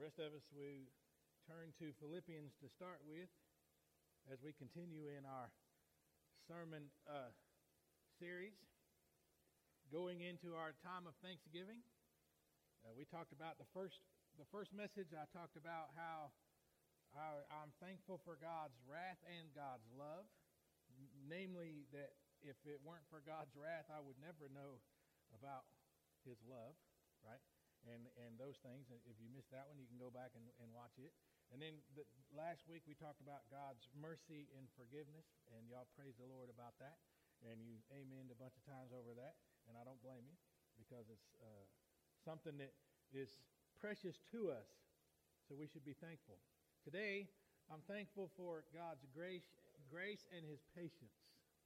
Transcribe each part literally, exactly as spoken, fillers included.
rest of us, we turn to Philippians to start with as we continue in our sermon uh, series, going into our time of Thanksgiving. Uh, we talked about the first the first message. I talked about how I, I'm thankful for God's wrath and God's love, N- namely that if it weren't for God's wrath, I would never know about His love, right? And and those things. And if you missed that one, you can go back and, and watch it. And then the, last week we talked about God's mercy and forgiveness, and y'all praise the Lord about that. And you amened a bunch of times over that, and I don't blame you because it's uh, something that is precious to us, so we should be thankful. Today, I'm thankful for God's grace, grace and His patience.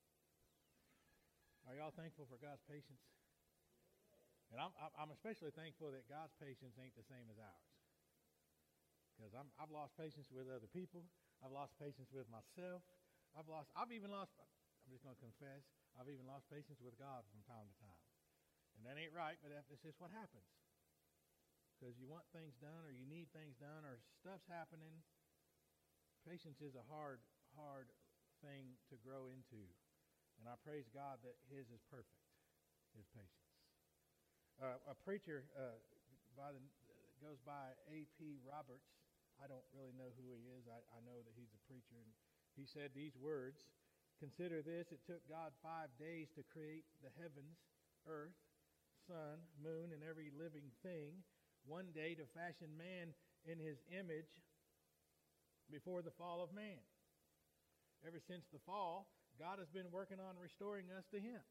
Are y'all thankful for God's patience? And I'm, I'm especially thankful that God's patience ain't the same as ours. Because I'm, I've lost patience with other people. I've lost patience with myself. I've lost, I've even lost, I'm just going to confess, I've even lost patience with God from time to time. And that ain't right, but that's just what happens. Because you want things done, or you need things done, or stuff's happening. Patience is a hard, hard thing to grow into. And I praise God that His is perfect, His patience. Uh, a preacher uh, by the, uh, goes by A P Roberts. I don't really know who he is. I, I know that he's a preacher. And he said these words, "Consider this, it took God five days to create the heavens, earth, sun, moon, and every living thing. One day to fashion man in His image before the fall of man. Ever since the fall, God has been working on restoring us to Him."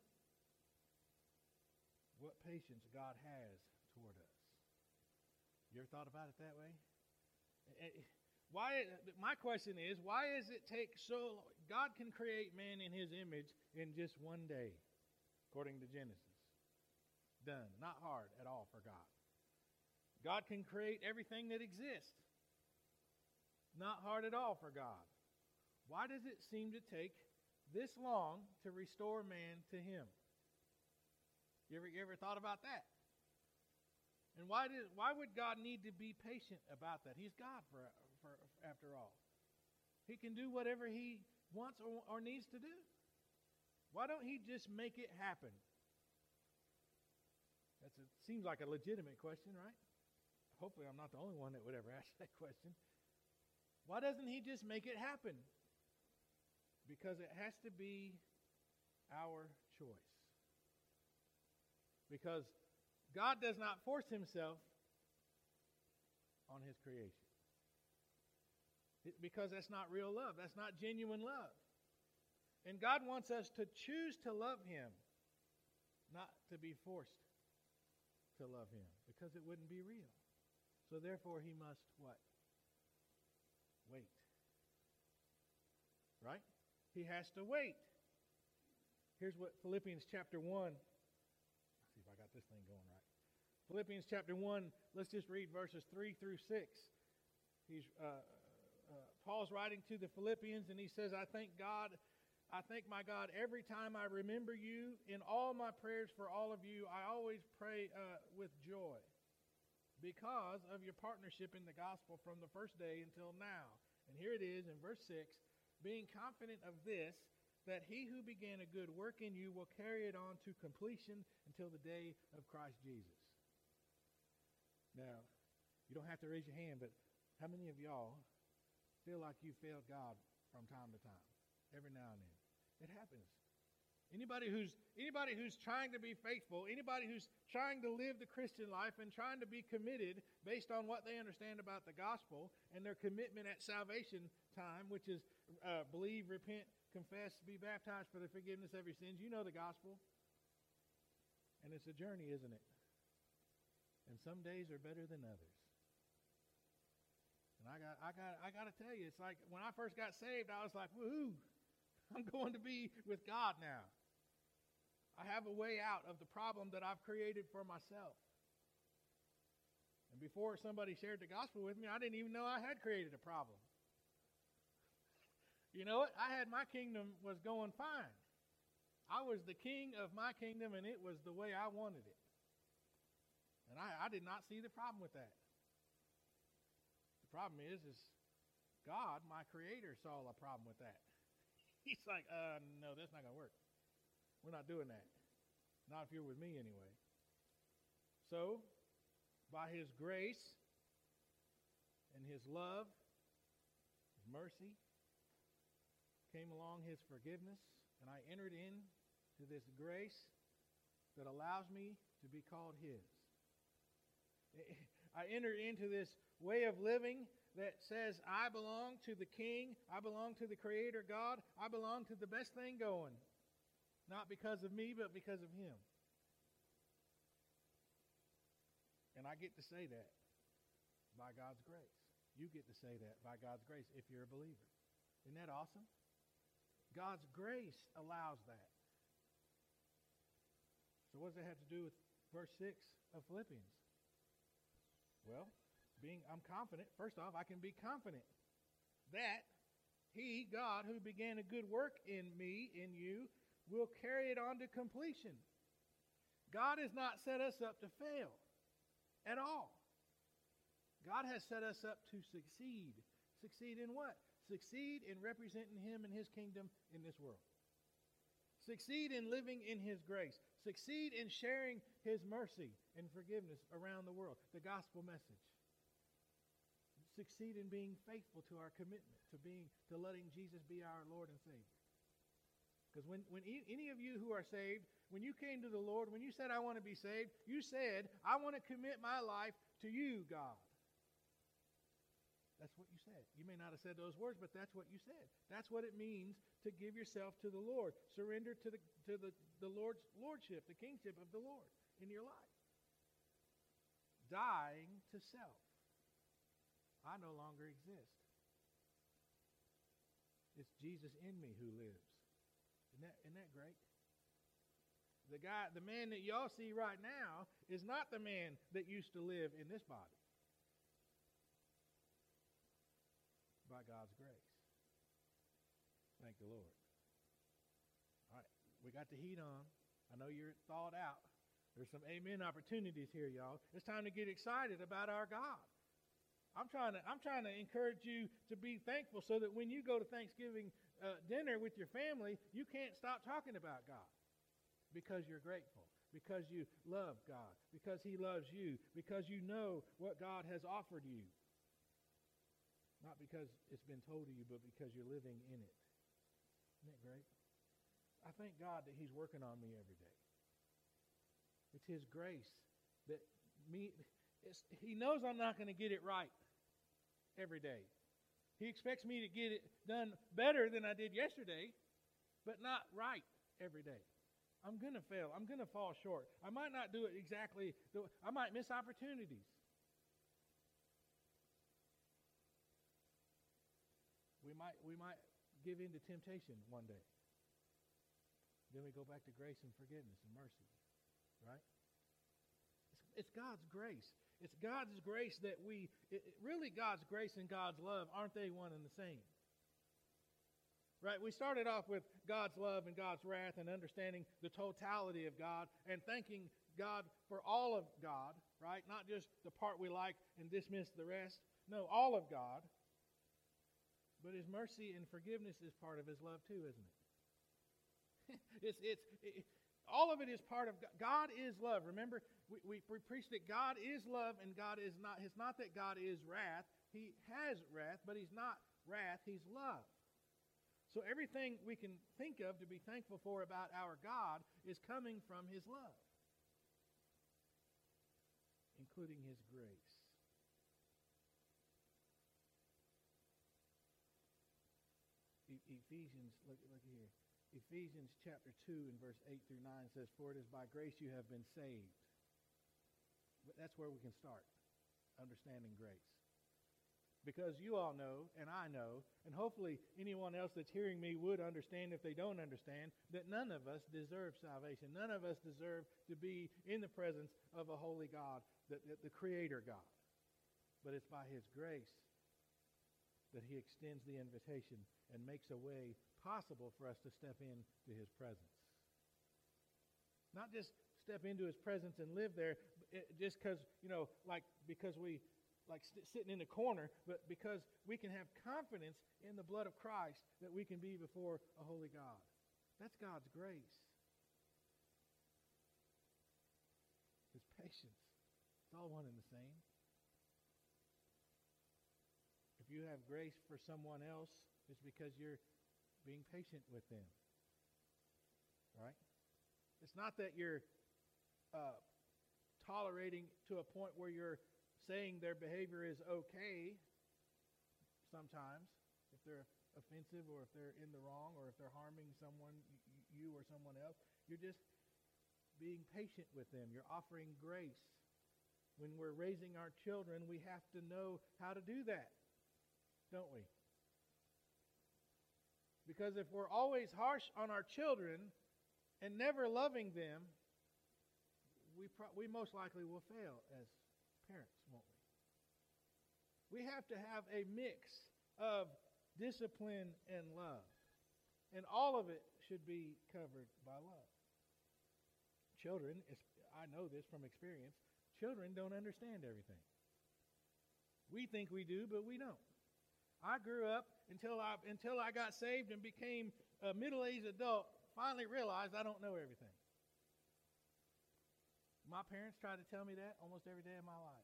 What patience God has toward us. You ever thought about it that way? Why? My question is, why does it take so... God can create man in His image in just one day, according to Genesis. Done. Not hard at all for God. God can create everything that exists. Not hard at all for God. Why does it seem to take this long to restore man to Him? You ever, you ever thought about that? And why did why would God need to be patient about that? He's God for, for after all. He can do whatever He wants or, or needs to do. Why don't He just make it happen? That seems like a legitimate question, right? Hopefully I'm not the only one that would ever ask that question. Why doesn't He just make it happen? Because it has to be our choice. Because God does not force Himself on His creation. It, because that's not real love. That's not genuine love. And God wants us to choose to love Him, not to be forced to love Him, because it wouldn't be real. So therefore He must what? Wait. Right? He has to wait. Here's what Philippians chapter one... See if I got this thing going right. Philippians chapter one, let's just read verses three through six. He's uh, uh, Paul's writing to the Philippians, and he says, I thank God, I thank my God every time I remember you. In all my prayers for all of you, I always pray uh, with joy because of your partnership in the gospel from the first day until now. And here it is in verse six, being confident of this, that He who began a good work in you will carry it on to completion until the day of Christ Jesus. Now, you don't have to raise your hand, but how many of y'all feel like you failed God from time to time? Every now and then. It happens. Anybody who's anybody who's trying to be faithful, anybody who's trying to live the Christian life and trying to be committed based on what they understand about the gospel and their commitment at salvation time, which is uh, believe, repent, confess, be baptized for the forgiveness of your sins. You know the gospel. And it's a journey, isn't it? And some days are better than others. And I got I got I got to tell you, it's like when I first got saved, I was like, woohoo, I'm going to be with God now. I have a way out of the problem that I've created for myself. And before somebody shared the gospel with me, I didn't even know I had created a problem. You know what? I had my kingdom was going fine. I was the king of my kingdom, and it was the way I wanted it. And I, I did not see the problem with that. problem is, is God, my creator, saw a problem with that. He's like, uh, no, that's not going to work. We're not doing that. Not if you're with me anyway. So, by his grace and his love, his mercy, came along his forgiveness, and I entered into this grace that allows me to be called his. I entered into this way of living that says I belong to the King, I belong to the Creator God, I belong to the best thing going. Not because of me, but because of him. And I get to say that by God's grace. You get to say that by God's grace if you're a believer. Isn't that awesome? God's grace allows that. So what does that have to do with verse six of Philippians? Well, being I'm confident, first off, I can be confident that he, God, who began a good work in me, in you, will carry it on to completion. God has not set us up to fail at all. God has set us up to succeed. Succeed in what? Succeed in representing him and his kingdom in this world. Succeed in living in his grace. Succeed in sharing his mercy and forgiveness around the world. The gospel message. Succeed in being faithful to our commitment, to being, to letting Jesus be our Lord and Savior. Because when, when e- any of you who are saved, when you came to the Lord, when you said, I want to be saved, you said, I want to commit my life to you, God. That's what you said. You may not have said those words, but that's what you said. That's what it means to give yourself to the Lord. Surrender to the to the, the Lord's lordship, the kingship of the Lord in your life. Dying to self. I no longer exist. It's Jesus in me who lives. Isn't that, isn't that great? The guy, the man that y'all see right now is not the man that used to live in this body. By God's grace. Thank the Lord. All right, we got the heat on. I know you're thawed out. There's some amen opportunities here, y'all. It's time to get excited about our God. I'm trying to I'm trying to encourage you to be thankful so that when you go to Thanksgiving uh, dinner with your family, you can't stop talking about God because you're grateful, because you love God, because he loves you, because you know what God has offered you. Not because it's been told to you, but because you're living in it. Isn't that great? I thank God that he's working on me every day. It's his grace that me, it's, he knows I'm not going to get it right every day. He expects me to get it done better than I did yesterday, but not right every day. I'm going to fail. I'm going to fall short. I might not do it exactly. The, I might miss opportunities. We might we might give in to temptation one day. Then we go back to grace and forgiveness and mercy, right? It's, it's God's grace. It's God's grace that we, it, really God's grace and God's love, aren't they one and the same? Right? We started off with God's love and God's wrath and understanding the totality of God and thanking God for all of God, right? Not just the part we like and dismiss the rest. No, all of God. But his mercy and forgiveness is part of his love too, isn't it? it's it's it, all of it is part of God. God is love. Remember, we, we, we preached that God is love and God is not. It's not that God is wrath. He has wrath, but he's not wrath. He's love. So everything we can think of to be thankful for about our God is coming from his love, including his grace. Ephesians, look, look here. Ephesians chapter two and verse eight through nine says, for it is by grace you have been saved. But that's where we can start, understanding grace. Because you all know, and I know, and hopefully anyone else that's hearing me would understand if they don't understand, that none of us deserve salvation. None of us deserve to be in the presence of a holy God, the, the, the Creator God. But it's by his grace that he extends the invitation and makes a way possible for us to step into his presence. Not just step into his presence and live there it, just because, you know, like because we, like st- sitting in the corner, but because we can have confidence in the blood of Christ that we can be before a holy God. That's God's grace. His patience. It's all one and the same. If you have grace for someone else, it's because you're being patient with them. Right? It's not that you're uh, tolerating to a point where you're saying their behavior is okay sometimes, if they're offensive or if they're in the wrong or if they're harming someone, you or someone else. You're just being patient with them. You're offering grace. When we're raising our children, we have to know how to do that, don't we? Because if we're always harsh on our children and never loving them, we pro- we most likely will fail as parents, won't we? We have to have a mix of discipline and love. And all of it should be covered by love. Children, I know this from experience, children don't understand everything. We think we do, but we don't. I grew up until I until I got saved and became a middle-aged adult, finally realized I don't know everything. My parents tried to tell me that almost every day of my life.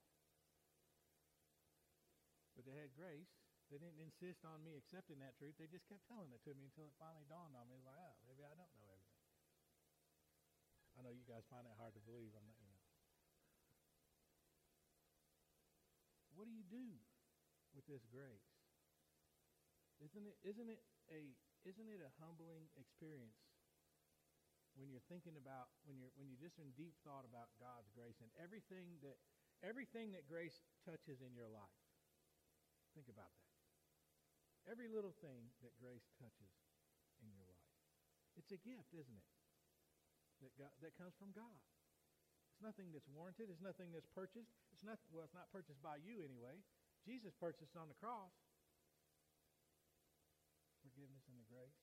But they had grace. They didn't insist on me accepting that truth. They just kept telling it to me until it finally dawned on me. It was like, oh, maybe I don't know everything. I know you guys find that hard to believe. I'm not, you know. What do you do with this grace? Isn't it isn't it a isn't it a humbling experience when you're thinking about when you're when you're just in deep thought about God's grace and everything that everything that grace touches in your life? Think about that. Every little thing that grace touches in your life. It's a gift, isn't it? That God, that comes from God. It's nothing that's warranted. It's nothing that's purchased. It's not well, it's not purchased by you anyway. Jesus purchased on the cross. Forgiveness and the grace.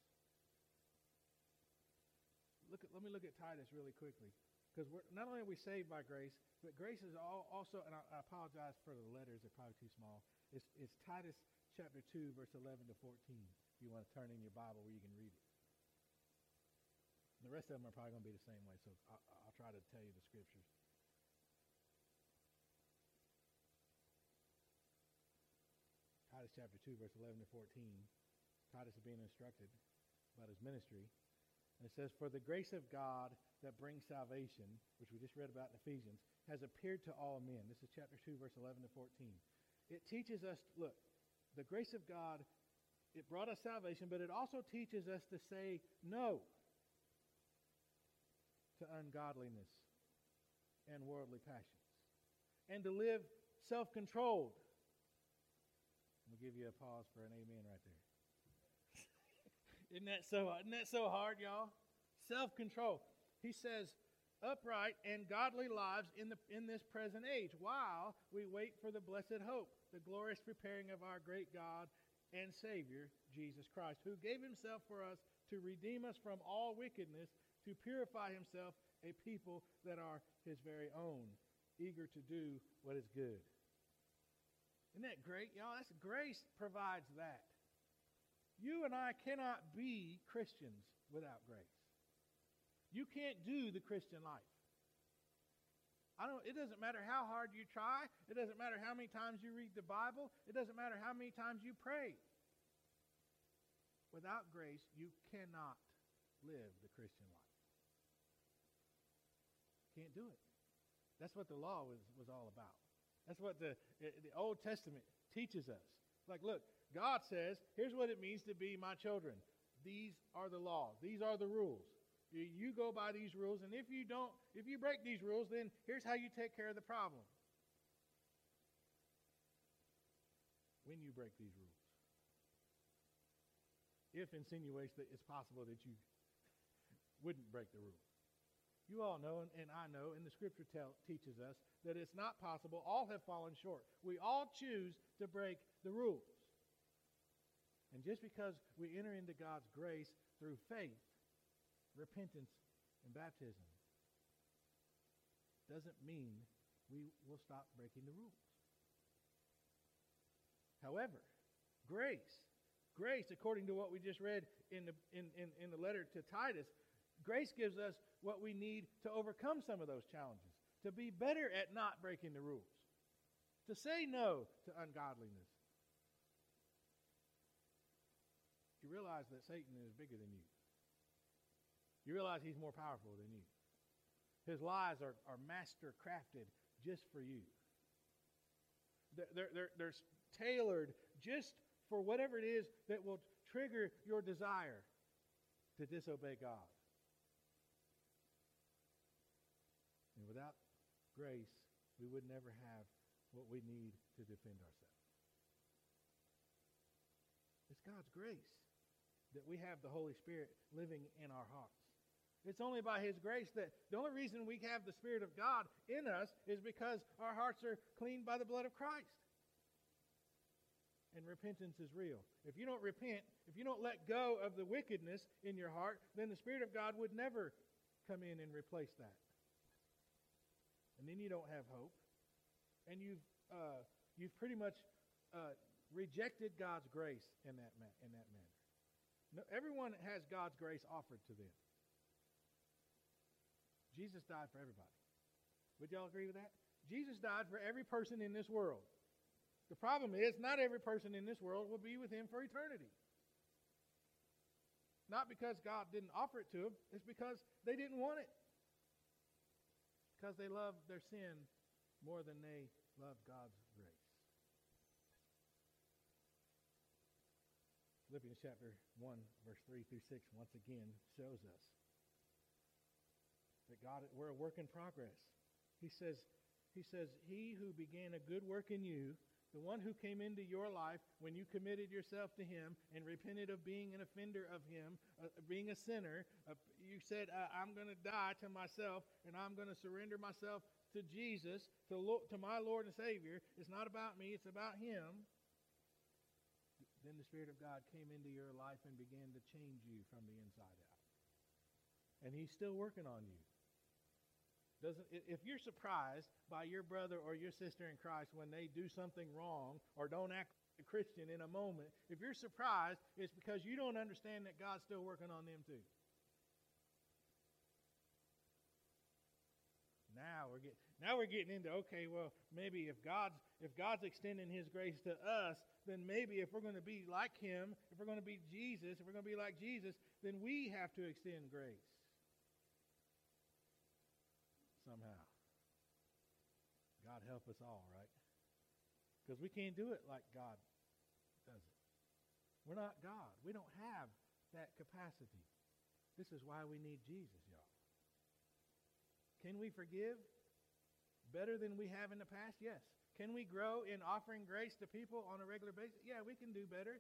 Look at, let me look at Titus really quickly. Because we're, not only are we saved by grace, but grace is all, also, and I, I apologize for the letters, they're probably too small. It's, it's Titus chapter two, verse eleven to fourteen. If you want to turn in your Bible where you can read it. The rest of them are probably going to be the same way, so I'll, I'll try to tell you the scriptures. Titus chapter two, verse eleven to fourteen. Titus is being instructed about his ministry. And it says, for the grace of God that brings salvation, which we just read about in Ephesians, has appeared to all men. This is chapter two, verse eleven to fourteen. It teaches us, look, the grace of God, it brought us salvation, but it also teaches us to say no to ungodliness and worldly passions, and to live self-controlled. I'll give you a pause for an amen right there. Isn't that so? Isn't that so hard, y'all? Self-control. He says, upright and godly lives in the in this present age, while we wait for the blessed hope, the glorious preparing of our great God and Savior, Jesus Christ, who gave himself for us to redeem us from all wickedness, to purify himself a people that are his very own, eager to do what is good. Isn't that great, y'all? That's grace provides that. You and I cannot be Christians without grace. You can't do the Christian life. I don't, it doesn't matter how hard you try. It doesn't matter how many times you read the Bible. It doesn't matter how many times you pray. Without grace, you cannot live the Christian life. Can't do it. That's what the law was, was all about. That's what the, the Old Testament teaches us. Like, look, God says, here's what it means to be my children. These are the laws. These are the rules. You go by these rules, and if you don't, if you break these rules, then here's how you take care of the problem. When you break these rules. If insinuates that it's possible that you wouldn't break the rules. You all know, and, and I know, and the scripture tell, teaches us that it's not possible. All have fallen short. We all choose to break the rules. And just because we enter into God's grace through faith, repentance, and baptism, doesn't mean we will stop breaking the rules. However, grace, grace, according to what we just read in the, in, in, in the letter to Titus, grace gives us what we need to overcome some of those challenges, to be better at not breaking the rules, to say no to ungodliness. You realize that Satan is bigger than you. You realize he's more powerful than you. His lies are, are master crafted just for you. They're, they're, they're tailored just for whatever it is that will trigger your desire to disobey God. And without grace, we would never have what we need to defend ourselves. It's God's grace that we have the Holy Spirit living in our hearts. It's only by His grace that the only reason we have the Spirit of God in us is because our hearts are cleaned by the blood of Christ. And repentance is real. If you don't repent, if you don't let go of the wickedness in your heart, then the Spirit of God would never come in and replace that. And then you don't have hope. And you've uh, you've pretty much uh, rejected God's grace in that ma- in that manner. No, everyone has God's grace offered to them. Jesus died for everybody. Would y'all agree with that? Jesus died for every person in this world. The problem is, not every person in this world will be with Him for eternity. Not because God didn't offer it to them, it's because they didn't want it. Because they love their sin more than they love God's grace. Philippians chapter one, verse three through six, once again shows us that God, we're a work in progress. He says, he says, He who began a good work in you, the one who came into your life when you committed yourself to Him and repented of being an offender of Him, uh, being a sinner, uh, you said, uh, I'm going to die to myself and I'm going to surrender myself to Jesus, to, lo- to my Lord and Savior. It's not about me, it's about Him. Then the Spirit of God came into your life and began to change you from the inside out. And He's still working on you. Doesn't, if you're surprised by your brother or your sister in Christ when they do something wrong or don't act like a Christian in a moment, if you're surprised, it's because you don't understand that God's still working on them too. Now we're getting now we're getting into, okay, well, maybe if God's if God's extending His grace to us, then maybe if we're going to be like Him, if we're going to be Jesus, if we're going to be like Jesus, then we have to extend grace. Somehow. God help us all, right? Because we can't do it like God does it. We're not God. We don't have that capacity. This is why we need Jesus, y'all. Can we forgive better than we have in the past? Yes. Can we grow in offering grace to people on a regular basis? Yeah, we can do better.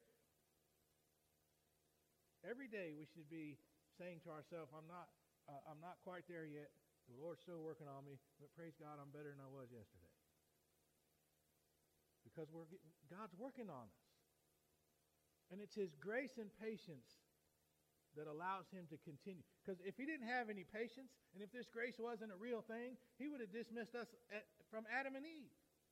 Every day we should be saying to ourselves, I'm not, uh, I'm not quite there yet. The Lord's still working on me, but praise God, I'm better than I was yesterday. Because we're God's working on us. And it's His grace and patience that allows Him to continue. Because if He didn't have any patience, and if this grace wasn't a real thing, He would have dismissed us at, from Adam and Eve.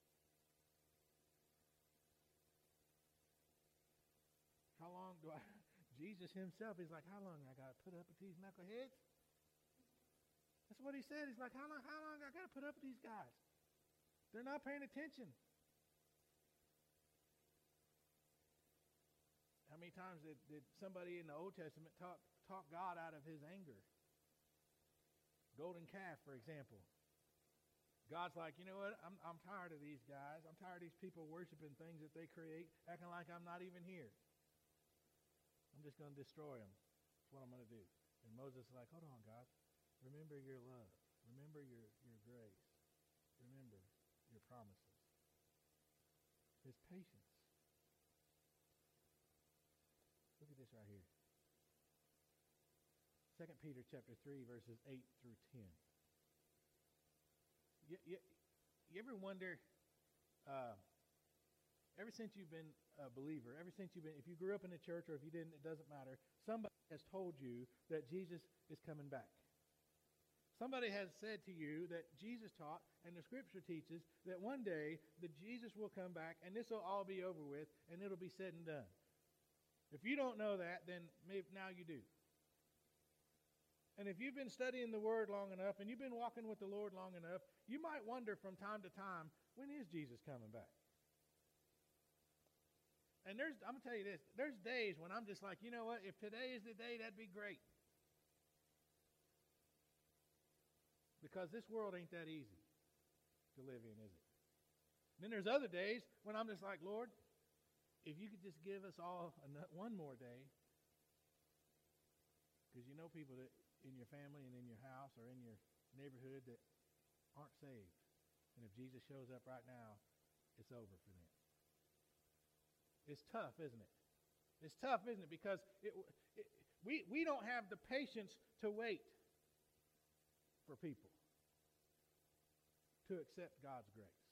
How long do I... Jesus Himself, He's like, how long I got to put up with these knuckleheads? That's what He said. He's like, how long, how long I got to put up with these guys? They're not paying attention. How many times did, did somebody in the Old Testament talk, talk God out of His anger? Golden calf, for example. God's like, you know what? I'm, I'm tired of these guys. I'm tired of these people worshiping things that they create, acting like I'm not even here. I'm just going to destroy them. That's what I'm going to do. And Moses is like, hold on, God. Remember your love. Remember your, your grace. Remember your promises. His patience. Look at this right here. Second Peter chapter three, verses eight through ten. You, you, you ever wonder, uh, ever since you've been a believer, ever since you've been, if you grew up in the church or if you didn't, it doesn't matter, somebody has told you that Jesus is coming back. Somebody has said to you that Jesus taught and the Scripture teaches that one day the Jesus will come back and this will all be over with and it'll be said and done. If you don't know that, then maybe now you do. And if you've been studying the Word long enough and you've been walking with the Lord long enough, you might wonder from time to time, when is Jesus coming back? And there's, I'm going to tell you this, there's days when I'm just like, you know what, if today is the day, that'd be great. Because this world ain't that easy to live in, is it? Then there's other days when I'm just like, Lord, if you could just give us all one more day, because you know people that in your family and in your house or in your neighborhood that aren't saved. And if Jesus shows up right now, it's over for them. It's tough, isn't it? It's tough, isn't it? Because it, it, we, we don't have the patience to wait for people to accept God's grace.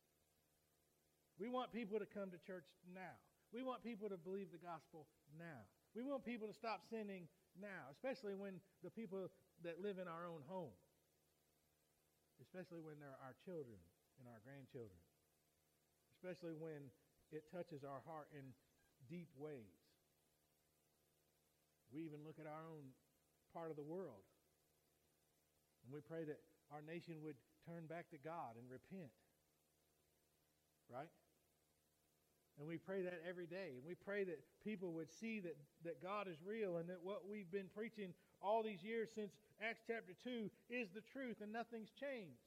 We want people to come to church now. We want people to believe the gospel now. We want people to stop sinning now, especially when the people that live in our own home, especially when they're our children and our grandchildren, especially when it touches our heart in deep ways. We even look at our own part of the world, and we pray that our nation would turn back to God and repent, right? And we pray that every day. And we pray that people would see that, that God is real and that what we've been preaching all these years since Acts chapter two is the truth and nothing's changed.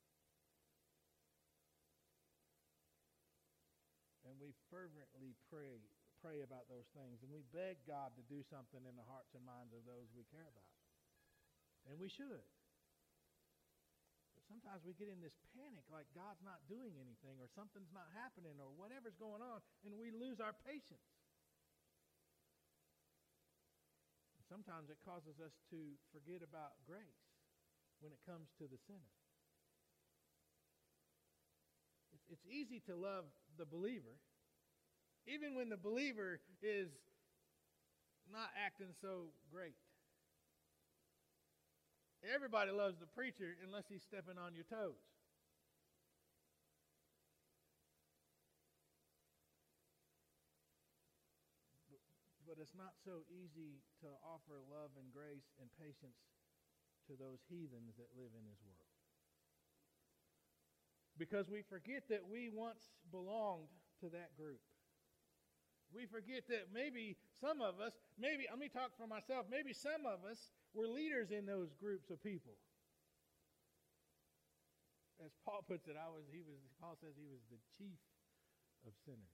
And we fervently pray, pray about those things. And we beg God to do something in the hearts and minds of those we care about. And we should. Sometimes we get in this panic like God's not doing anything or something's not happening or whatever's going on, and we lose our patience. Sometimes it causes us to forget about grace when it comes to the sinner. It's, it's easy to love the believer, even when the believer is not acting so great. Everybody loves the preacher unless he's stepping on your toes. But, but it's not so easy to offer love and grace and patience to those heathens that live in this world. Because we forget that we once belonged to that group. We forget that maybe some of us, maybe, let me talk for myself, maybe some of us were leaders in those groups of people. As Paul puts it, I was, he was, Paul says he was the chief of sinners.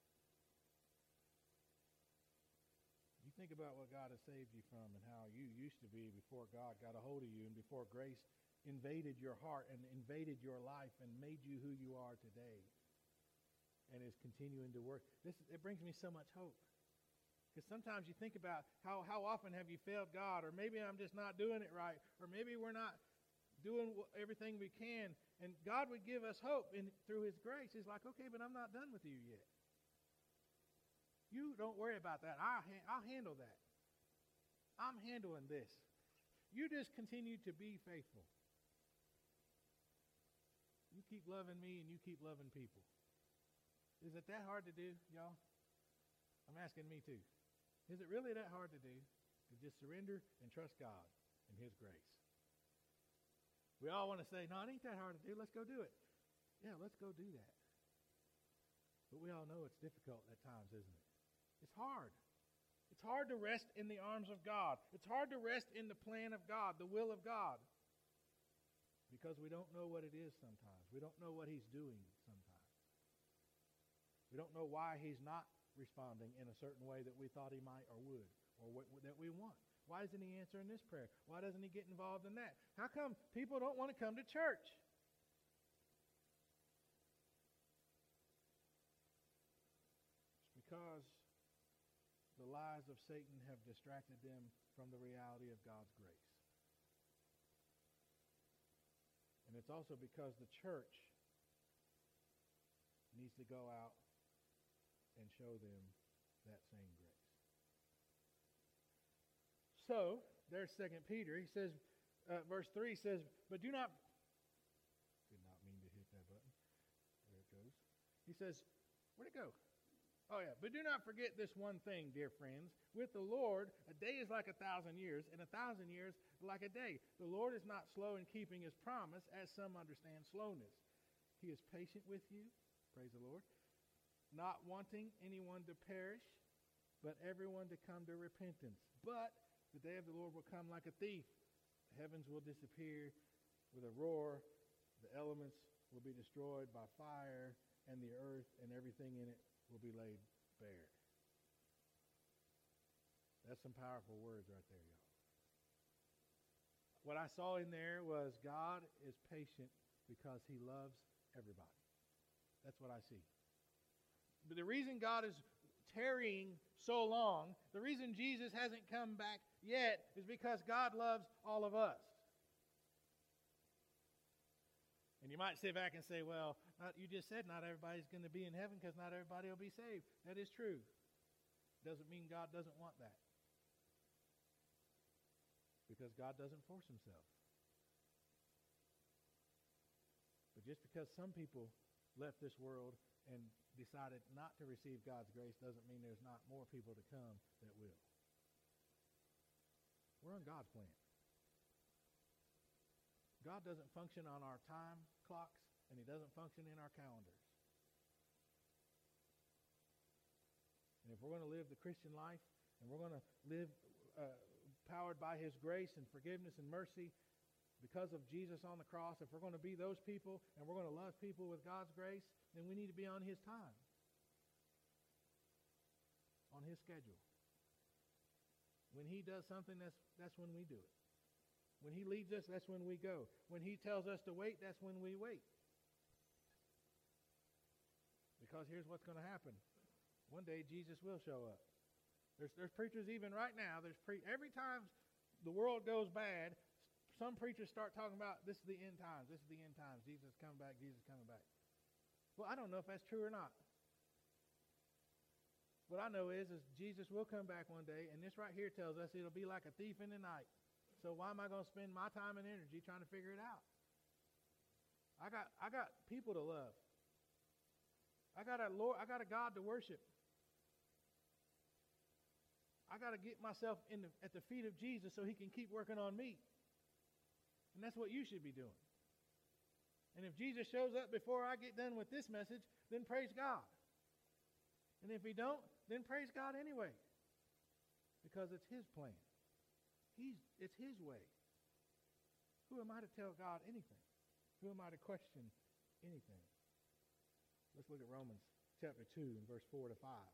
You think about what God has saved you from and how you used to be before God got a hold of you and before grace invaded your heart and invaded your life and made you who you are today and is continuing to work. This, it brings me so much hope. Because sometimes you think about how, how often have you failed God, or maybe I'm just not doing it right, or maybe we're not doing everything we can, and God would give us hope in, through His grace. He's like, okay, but I'm not done with you yet. You don't worry about that. I'll, ha- I'll handle that. I'm handling this. You just continue to be faithful. You keep loving me, and you keep loving people. Is it that hard to do, y'all? I'm asking me too. Is it really that hard to do? To just surrender and trust God and His grace. We all want to say, no, it ain't that hard to do. Let's go do it. Yeah, let's go do that. But we all know it's difficult at times, isn't it? It's hard. It's hard to rest in the arms of God. It's hard to rest in the plan of God, the will of God. Because we don't know what it is sometimes. We don't know what He's doing sometimes. We don't know why He's not responding in a certain way that we thought He might or would, or what, that we want. Why isn't He answering this prayer? Why doesn't He get involved in that? How come people don't want to come to church? It's because the lies of Satan have distracted them from the reality of God's grace. And it's also because the church needs to go out and show them that same grace. So, there's Second Peter. He says, uh, verse three says, but do not, did not mean to hit that button. There it goes. He says, where'd it go? Oh, yeah. But do not forget this one thing, dear friends. With the Lord, a day is like a thousand years, and a thousand years like a day. The Lord is not slow in keeping his promise, as some understand slowness. He is patient with you, praise the Lord, not wanting anyone to perish, but everyone to come to repentance. But the day of the Lord will come like a thief. The heavens will disappear with a roar. The elements will be destroyed by fire, and the earth and everything in it will be laid bare. That's some powerful words right there, y'all. What I saw in there was God is patient because he loves everybody. That's what I see. But the reason God is tarrying so long, the reason Jesus hasn't come back yet, is because God loves all of us. And you might sit back and say, well, not, you just said not everybody's going to be in heaven because not everybody will be saved. That is true. Doesn't mean God doesn't want that. Because God doesn't force himself. But just because some people left this world and decided not to receive God's grace doesn't mean there's not more people to come that will. We're on God's plan. God doesn't function on our time clocks, and he doesn't function in our calendars. And if we're going to live the Christian life, and we're going to live uh, powered by his grace and forgiveness and mercy because of Jesus on the cross, if we're going to be those people and we're going to love people with God's grace, then we need to be on his time, on his schedule. When he does something, that's, that's when we do it. When he leads us, that's when we go. When he tells us to wait, that's when we wait. Because here's what's going to happen. One day, Jesus will show up. There's, there's preachers even right now. There's pre- every time the world goes bad, some preachers start talking about this is the end times. This is the end times. Jesus is coming back. Jesus is coming back. Well, I don't know if that's true or not. What I know is, is Jesus will come back one day, and this right here tells us it'll be like a thief in the night. So why am I going to spend my time and energy trying to figure it out? I got I got people to love. I got a Lord, I got a God to worship. I got to get myself in the, at the feet of Jesus so he can keep working on me. And that's what you should be doing. And if Jesus shows up before I get done with this message, then praise God. And if he don't, then praise God anyway. Because it's his plan. He's, it's his way. Who am I to tell God anything? Who am I to question anything? Let's look at Romans chapter two and verse four to five.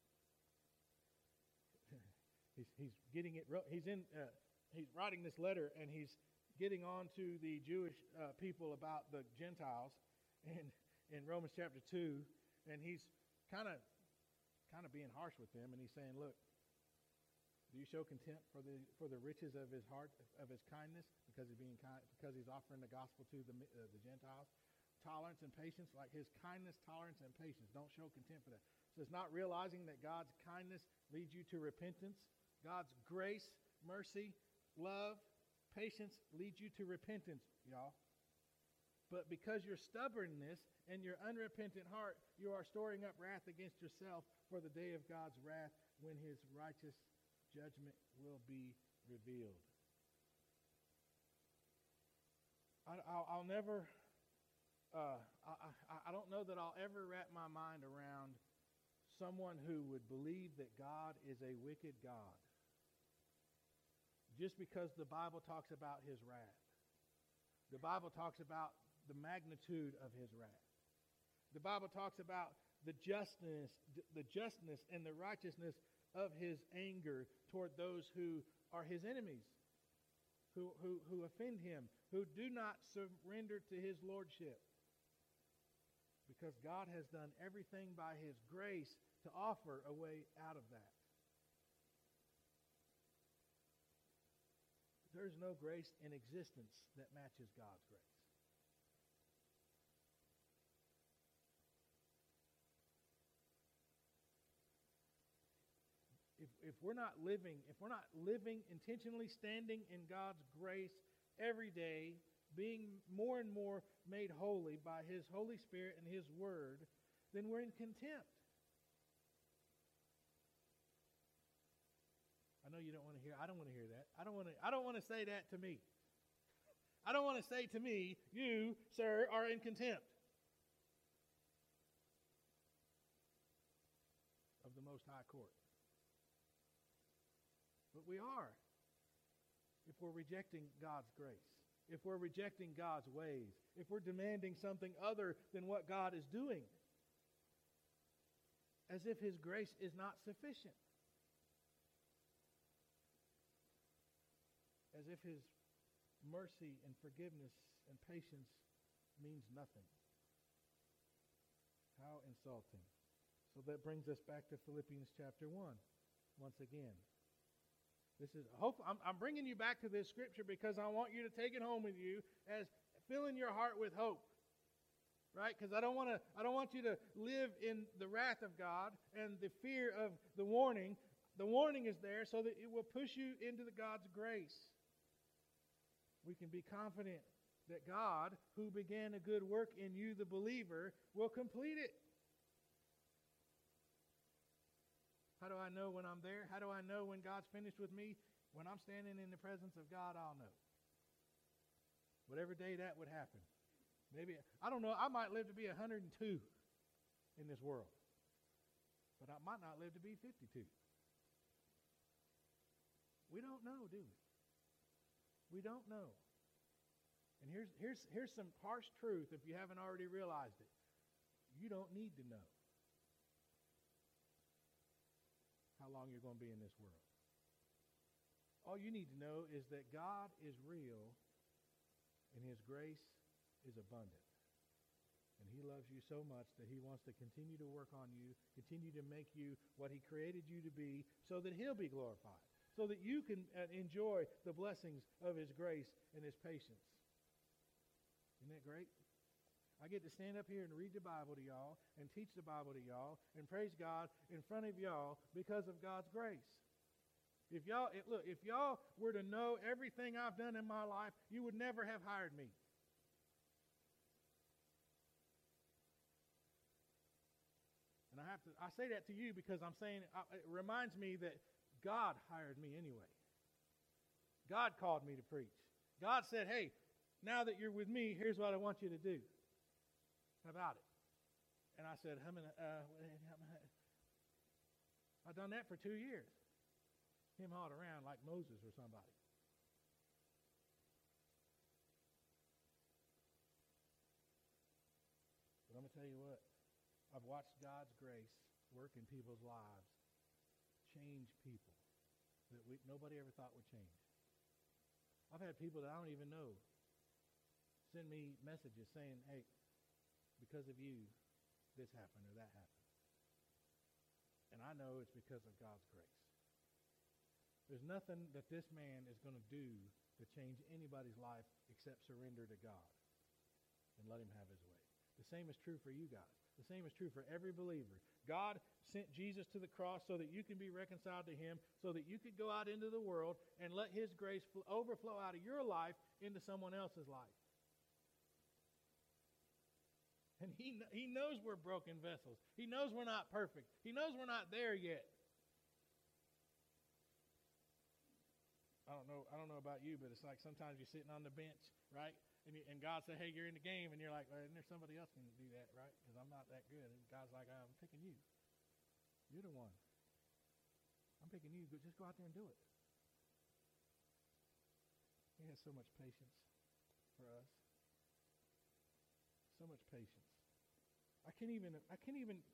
he's, he's getting it. He's in. Uh, he's writing this letter, and he's getting on to the Jewish uh, people about the Gentiles, and in Romans chapter two, and he's kind of, kind of being harsh with them, and he's saying, "Look, do you show contempt for the for the riches of his heart, of his kindness, because he's being kind, because he's offering the gospel to the uh, the Gentiles? Tolerance and patience, like his kindness, tolerance, and patience. Don't show contempt for that." So it's not realizing that God's kindness leads you to repentance. God's grace, mercy, love, patience leads you to repentance, y'all. But because your stubbornness and your unrepentant heart, you are storing up wrath against yourself for the day of God's wrath, when his righteous judgment will be revealed. I, I'll, I'll never, uh, I, I, I don't know that I'll ever wrap my mind around someone who would believe that God is a wicked God just because the Bible talks about his wrath. The Bible talks about the magnitude of his wrath. The Bible talks about the justness, the justness and the righteousness of his anger toward those who are his enemies, who, who, who offend him, who do not surrender to his lordship. Because God has done everything by his grace to offer a way out of that. There's no grace in existence that matches God's grace. If, if we're not living, if we're not living intentionally standing in God's grace, every day, being more and more made holy by His Holy Spirit and His Word, then we're in contempt. I know you don't want to hear, I don't want to hear that. I don't want to, I don't want to say that to me. I don't want to say to me, you, sir, are in contempt of the Most High Court. But we are, if we're rejecting God's grace, if we're rejecting God's ways, if we're demanding something other than what God is doing, as if His grace is not sufficient, as if His mercy and forgiveness and patience means nothing. How insulting. So that brings us back to Philippians chapter one once again. This is hope. I'm, I'm bringing you back to this scripture because I want you to take it home with you as filling your heart with hope, right? Because I don't want to. I don't want you to live in the wrath of God and the fear of the warning. The warning is there so that it will push you into the God's grace. We can be confident that God, who began a good work in you, the believer, will complete it. How do I know when I'm there? How do I know when God's finished with me? When I'm standing in the presence of God, I'll know. Whatever day that would happen. Maybe, I don't know, I might live to be one hundred two in this world. But I might not live to be fifty-two. We don't know, do we? We don't know. And here's, here's, here's some harsh truth if you haven't already realized it. You don't need to know how long you're going to be in this world. All you need to know is that God is real and His grace is abundant. And He loves you so much that He wants to continue to work on you, continue to make you what He created you to be so that He'll be glorified, so that you can uh, enjoy the blessings of His grace and His patience. Isn't that great? I get to stand up here and read the Bible to y'all and teach the Bible to y'all and praise God in front of y'all because of God's grace. If y'all, it, look, if y'all were to know everything I've done in my life, you would never have hired me. And I have to, I say that to you because I'm saying, it reminds me that God hired me anyway. God called me to preach. God said, hey, now that you're with me, here's what I want you to do. How about it? And I said, how many, uh, I've done that for two years. Him hauled around like Moses or somebody. But I'm going to tell you what. I've watched God's grace work in people's lives, change people that we, nobody ever thought would change. I've had people that I don't even know send me messages saying, hey, because of you, this happened or that happened. And I know it's because of God's grace. There's nothing that this man is going to do to change anybody's life except surrender to God and let Him have His way. The same is true for you guys. The same is true for every believer. God sent Jesus to the cross so that you can be reconciled to Him, so that you could go out into the world and let His grace overflow out of your life into someone else's life. And he, he knows we're broken vessels. He knows we're not perfect. He knows we're not there yet. I don't know, I don't know about you, but it's like sometimes you're sitting on the bench, right? And, you, and God said, hey, you're in the game. And you're like, well, isn't there somebody else can do that, right? Because I'm not that good. And God's like, I'm picking you. You're the one. I'm picking you. Just go out there and do it. He has so much patience for us. So much patience. I can't even, I can't even,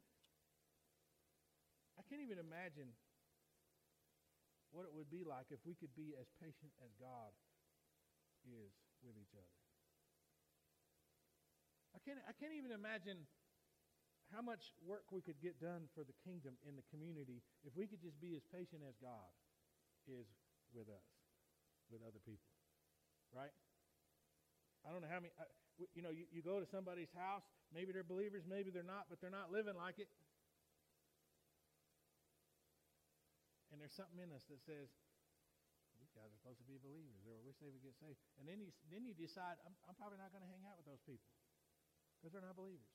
I can't even imagine what it would be like if we could be as patient as God is with each other. I can't, I can't even imagine how much work we could get done for the kingdom in the community if we could just be as patient as God is with us, with other people, right? I don't know how many, I, you know, you, you go to somebody's house, maybe they're believers, maybe they're not, but they're not living like it. And there's something in us that says, we've guys are supposed to be believers, or we say we get saved. And then you, then you decide, I'm, I'm probably not going to hang out with those people because they're not believers.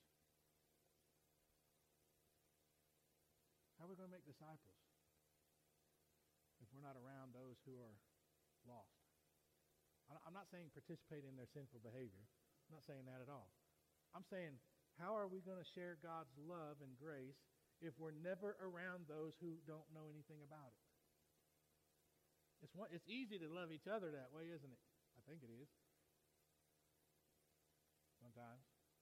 How are we going to make disciples if we're not around those who are lost? I'm not saying participate in their sinful behavior. I'm not saying that at all. I'm saying, how are we going to share God's love and grace if we're never around those who don't know anything about it? It's one, it's easy to love each other that way, isn't it? I think it is. Sometimes.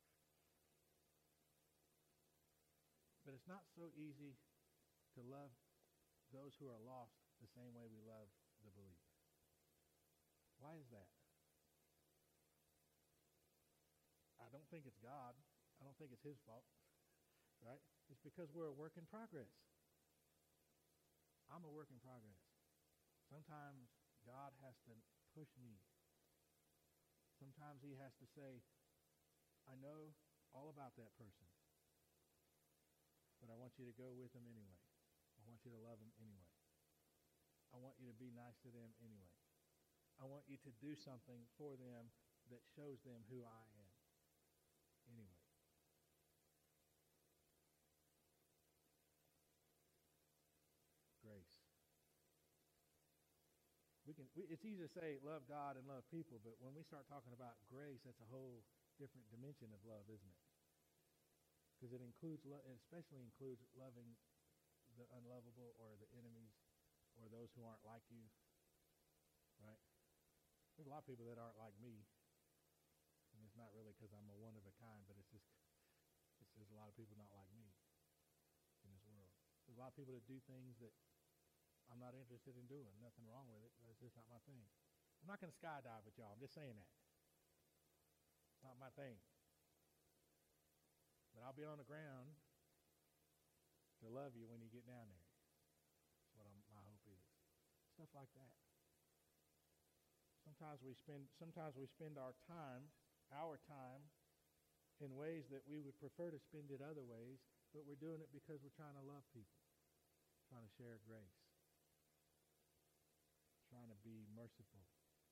But it's not so easy to love those who are lost the same way we love the believer. Why is that? I don't think it's God. I don't think it's his fault, right? It's because we're a work in progress. I'm a work in progress. Sometimes God has to push me. Sometimes he has to say, I know all about that person, but I want you to go with them anyway. I want you to love them anyway. I want you to be nice to them anyway. I want you to do something for them that shows them who I am anyway. Grace. We can. We, it's easy to say love God and love people, but when we start talking about grace, that's a whole different dimension of love, isn't it? Because it includes, lo- it especially includes loving the unlovable or the enemies or those who aren't like you, right? There's a lot of people that aren't like me, and it's not really because I'm a one of a kind, but it's just it's just a lot of people not like me in this world. There's a lot of people that do things that I'm not interested in doing. Nothing wrong with it. That's just not my thing. I'm not going to skydive with y'all. I'm just saying that. It's not my thing. But I'll be on the ground to love you when you get down there. That's what I'm, my hope is. Stuff like that. Sometimes we spend sometimes we spend our time, our time, in ways that we would prefer to spend it other ways, but we're doing it because we're trying to love people, trying to share grace, trying to be merciful.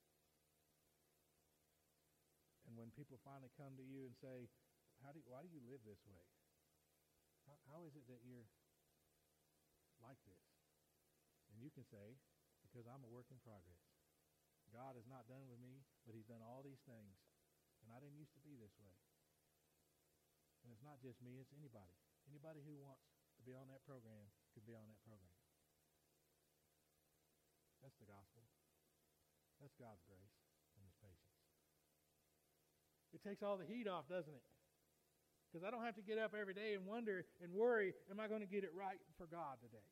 And when people finally come to you and say, "How do you, why do you live this way? How, how is it that you're like this?" And you can say, "Because I'm a work in progress. God is not done with me, but he's done all these things. And I didn't used to be this way." And it's not just me, it's anybody. Anybody who wants to be on that program could be on that program. That's the gospel. That's God's grace and his patience. It takes all the heat off, doesn't it? Because I don't have to get up every day and wonder and worry, am I going to get it right for God today?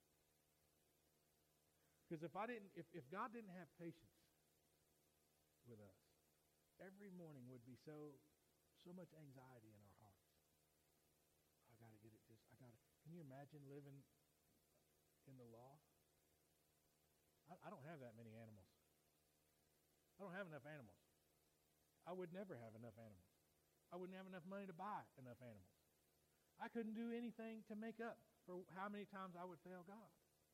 Because if I didn't, if, if God didn't have patience with us, every morning would be so so much anxiety in our hearts. I got to get it just, I got to, can you imagine living in the law? I, I don't have that many animals. I don't have enough animals. I would never have enough animals. I wouldn't have enough money to buy enough animals. I couldn't do anything to make up for how many times I would fail God.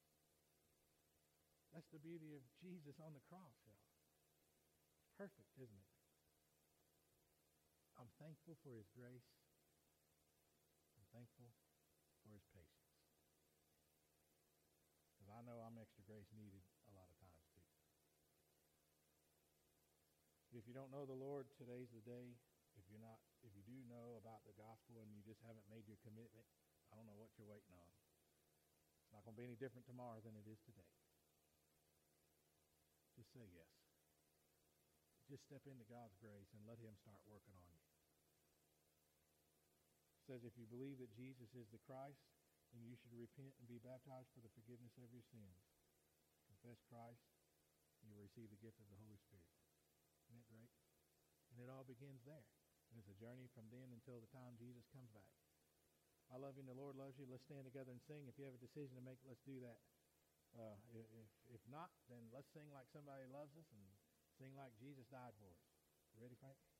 That's the beauty of Jesus on the cross, y'all. It's perfect, isn't it? I'm thankful for his grace. I'm thankful for his patience. Because I know I'm extra grace needed a lot of times too. If you don't know the Lord, today's the day. If you're not, if you do know about the gospel and you just haven't made your commitment, I don't know what you're waiting on. It's not going to be any different tomorrow than it is today. Just say yes. Just step into God's grace and let him start working on you. It says if you believe that Jesus is the Christ, then you should repent and be baptized for the forgiveness of your sins. Confess Christ, and you'll receive the gift of the Holy Spirit. Isn't that great? And it all begins there. And it's a journey from then until the time Jesus comes back. I love you and the Lord loves you. Let's stand together and sing. If you have a decision to make, let's do that. Uh, if, if not, then let's sing like somebody loves us and sing like Jesus died for us. You ready, Frank?